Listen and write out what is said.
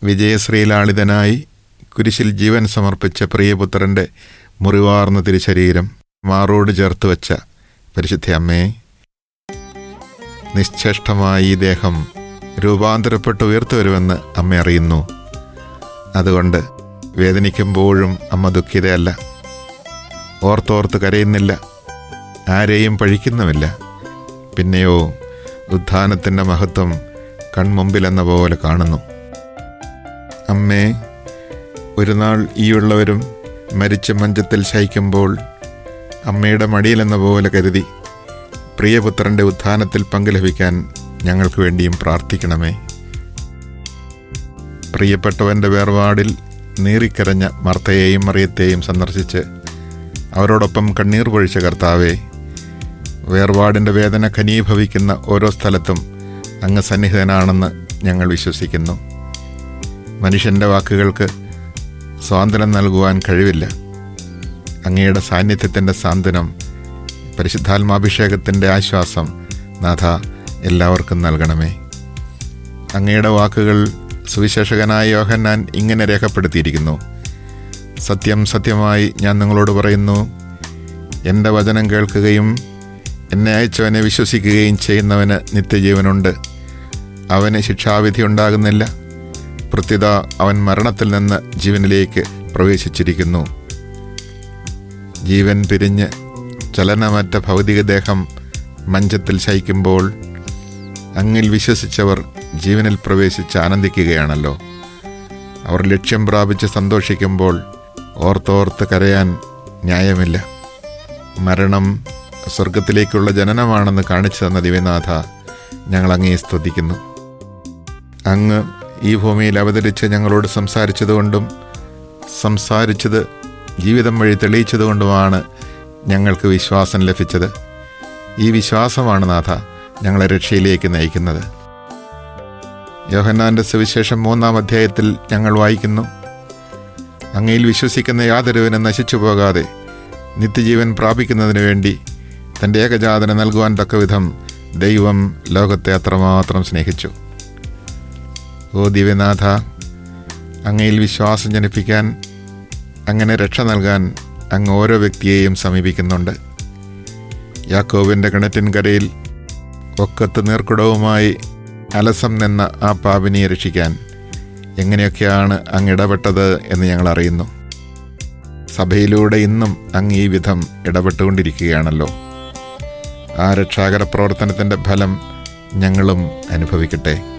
വിജയശ്രീലാളിതനായി കുരിശിൽ ജീവൻ സമർപ്പിച്ച പ്രിയപുത്രൻ്റെ മുറിവാർന്ന തിരുശരീരം മാറോട് ചേർത്ത് വച്ച പരിശുദ്ധ അമ്മേ, നിശ്ചേഷ്ടമായി ഈ ദേഹം രൂപാന്തരപ്പെട്ട് ഉയർത്തു വരുമെന്ന് അമ്മ അറിയുന്നു. അതുകൊണ്ട് വേദനിക്കുമ്പോഴും അമ്മ ദുഃഖിതയല്ല, ഓർത്തോർത്ത് കരയുന്നില്ല, ആരെയും പഴിക്കുന്നുമില്ല. പിന്നെയോ ഉത്ഥാനത്തിൻ്റെ മഹത്വം കൺമുമ്പിലെന്ന പോലെ കാണുന്നു. അമ്മേ, ഒരു നാൾ ഈയുള്ളവരും മരിച്ച മഞ്ചത്തിൽ ശയിക്കുമ്പോൾ അമ്മയുടെ മടിയിലെന്ന പോലെ കരുതി പ്രിയപുത്രൻ്റെ ഉത്ഥാനത്തിൽ പങ്കു ലഭിക്കാൻ ഞങ്ങൾക്ക് വേണ്ടിയും പ്രാർത്ഥിക്കണമേ. പ്രിയപ്പെട്ടവൻ്റെ വേർപാടിൽ നീറിക്കരഞ്ഞ മർത്തയെയും മറിയത്തെയും സന്ദർശിച്ച് അവരോടൊപ്പം കണ്ണീർ പൊഴിച്ച കർത്താവേ, വേർപാടിൻ്റെ വേദന ഘനീഭവിക്കുന്ന ഓരോ സ്ഥലത്തും അങ്ങ് സന്നിഹിതനാണെന്ന് ഞങ്ങൾ വിശ്വസിക്കുന്നു. മനുഷ്യൻ്റെ വാക്കുകൾക്ക് സ്വാതന്ത്ര്യം നൽകുവാൻ കഴിവില്ല. അങ്ങയുടെ സാന്നിധ്യത്തിൻ്റെ സാന്ത്വനം, പരിശുദ്ധാത്മാഭിഷേകത്തിൻ്റെ ആശ്വാസം നാഥ എല്ലാവർക്കും നൽകണമേ. അങ്ങയുടെ വാക്കുകൾ സുവിശേഷകനായ യോഹന്നാൻ ഇങ്ങനെ രേഖപ്പെടുത്തിയിരിക്കുന്നു: സത്യം സത്യമായി ഞാൻ നിങ്ങളോട് പറയുന്നു, എൻ്റെ വചനം കേൾക്കുകയും എന്നെ അയച്ചവനെ വിശ്വസിക്കുകയും ചെയ്യുന്നവന് നിത്യജീവനുണ്ട്. അവന് ശിക്ഷാവിധി ഉണ്ടാകുന്നില്ല, പ്രത്യുത അവൻ മരണത്തിൽ നിന്ന് ജീവനിലേക്ക് പ്രവേശിച്ചിരിക്കുന്നു. ജീവൻ പിരിഞ്ഞ് ചലനമറ്റ ഭൗതികദേഹം മഞ്ചത്തിൽ ശയിക്കുമ്പോൾ അങ്ങിൽ വിശ്വസിച്ചവർ ജീവനിൽ പ്രവേശിച്ച് ആനന്ദിക്കുകയാണല്ലോ. അവർ ലക്ഷ്യം പ്രാപിച്ച് സന്തോഷിക്കുമ്പോൾ ഓർത്തോർത്ത് കരയാൻ ന്യായമില്ല. മരണം സ്വർഗത്തിലേക്കുള്ള ജനനമാണെന്ന് കാണിച്ചു തന്ന ദിവ്യനാഥ, ഞങ്ങൾ അങ്ങയെ സ്തുതിക്കുന്നു. അങ്ങ് ഈ ഭൂമിയിൽ അവതരിച്ച് ഞങ്ങളോട് സംസാരിച്ചതുകൊണ്ടും സംസാരിച്ചത് ജീവിതം വഴി തെളിയിച്ചതുകൊണ്ടുമാണ് ഞങ്ങൾക്ക് വിശ്വാസം ലഭിച്ചത്. ഈ വിശ്വാസമാണ് നാഥ ഞങ്ങളെ രക്ഷയിലേക്ക് നയിക്കുന്നത്. യോഹന്നാൻ്റെ സുവിശേഷം 3-ാം അധ്യായത്തിൽ ഞങ്ങൾ വായിക്കുന്നു: അങ്ങയിൽ വിശ്വസിക്കുന്ന യാതൊരുവനും നശിച്ചു പോകാതെ നിത്യജീവൻ പ്രാപിക്കുന്നതിന് വേണ്ടി തൻ്റെ ഏകജാതനെ നൽകുവാൻ തക്കവിധം ദൈവം ലോകത്തെ അത്രമാത്രം സ്നേഹിച്ചു. ഓ ദിവ്യനാഥ, അങ്ങയിൽ വിശ്വാസം ജനിപ്പിക്കാൻ, അങ്ങനെ രക്ഷ നൽകാൻ അങ്ങ് ഓരോ വ്യക്തിയെയും സമീപിക്കുന്നുണ്ട്. യാക്കോബിൻ്റെ കിണറ്റിൻകരയിൽ ഒക്കത്ത് നീർക്കുടവുമായി അലസം നിന്ന ആ പാപിനിയെ രക്ഷിക്കാൻ എങ്ങനെയൊക്കെയാണ് അങ്ങ് ഇടപെട്ടത് എന്ന് ഞങ്ങൾ അറിയുന്നു. സഭയിലൂടെ ഇന്നും അങ്ങ് ഈ വിധം ഇടപെട്ടുകൊണ്ടിരിക്കുകയാണല്ലോ. ആ രക്ഷാകര പ്രവർത്തനത്തിൻ്റെ ഫലം ഞങ്ങളും അനുഭവിക്കട്ടെ.